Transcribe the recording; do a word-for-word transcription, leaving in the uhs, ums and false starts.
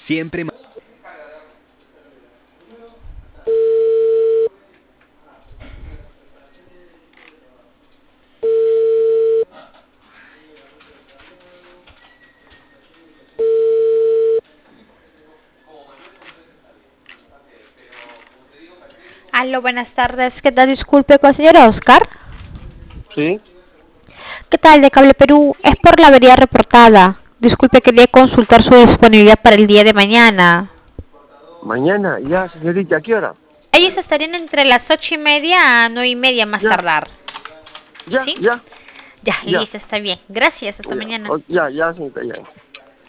Siempre. Aló, buenas tardes. ¿Qué tal? Disculpe, con el señor Oscar. Sí, ¿Qué tal? De Cable Perú. Es por la avería reportada. Disculpe, quería consultar su disponibilidad para el día de mañana. mañana, ya, señorita, ¿a qué hora? Ellos estarían entre las ocho y media a nueve y media más Ya, tardar. ya, ¿Sí? ya, Ya, ya, listo, está bien. Gracias, hasta ya, mañana. o- ya, ya, señorita, ya.